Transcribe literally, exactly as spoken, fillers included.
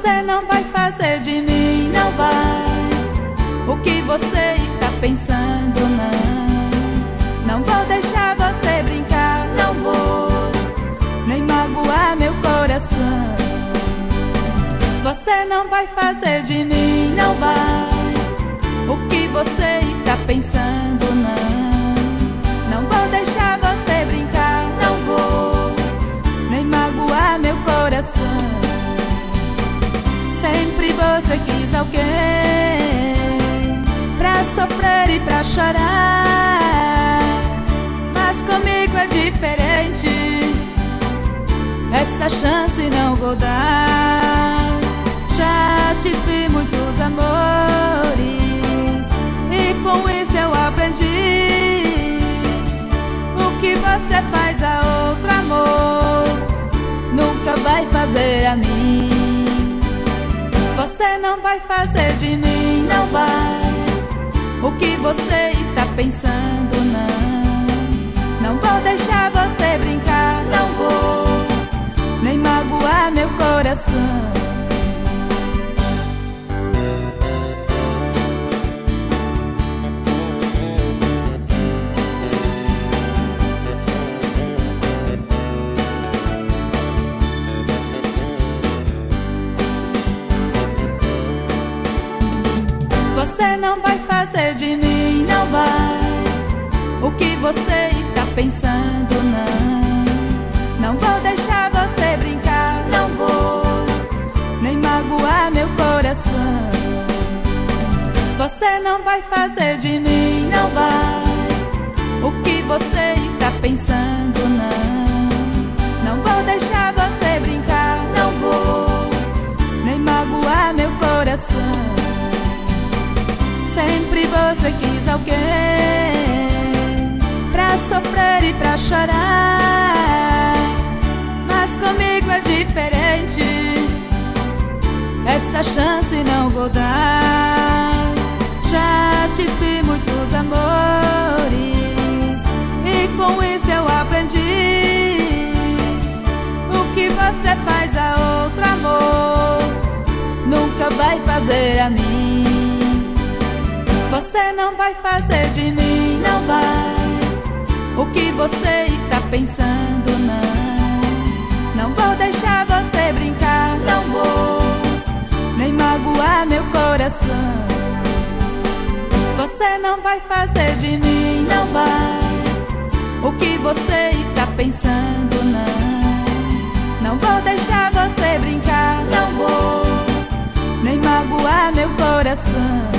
Você não vai fazer de mim, não vai. O que você está pensando, não. Não vou deixar você brincar, não vou nem magoar meu coração. Você não vai fazer de mim, não vai. O que você está pensando, não. Não vou deixar você brincar, não vou nem magoar meu coração. Sempre você quis alguém pra sofrer e pra chorar, mas comigo é diferente. Essa chance não vou dar. Já tive muitos amores e com isso eu aprendi. O que você faz a outro amor nunca vai fazer a mim. Você não vai fazer de mim, não vai. O que você está pensando, não. Não vou deixar você brincar, não vou nem magoar meu coração. Você não vai fazer de mim, não vai. O que você está pensando, não. Não vou deixar você brincar, não vou nem magoar meu coração. Você não vai fazer de mim, não vai. O que você está pensando, não. Não vou deixar você brincar, não vou nem magoar meu coração. Sempre você quis alguém pra sofrer e pra chorar, mas comigo é diferente. Essa chance não vou dar. Já tive muitos amores e com isso eu aprendi. O que você faz a outro amor nunca vai fazer a mim. Você não vai fazer de mim, não vai. O que você está pensando, não. Não vou deixar você brincar, não vou nem magoar meu coração. Você não vai fazer de mim, não vai. O que você está pensando, não. Não vou deixar você brincar, não vou nem magoar meu coração.